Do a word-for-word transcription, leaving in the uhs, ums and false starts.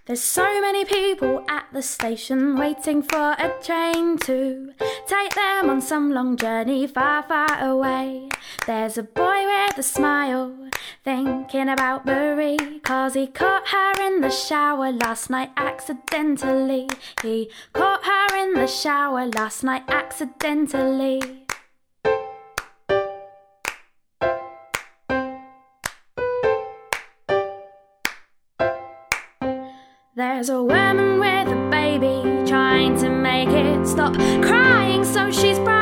There's so many people at the station waiting for a train to take them on some long journey far, far away. There's a boy with a smile thinking about Marie, 'cause he caught her in the shower last night accidentally. He caught her in the shower last night accidentally. There's a woman with a baby trying to make it stop crying, so she's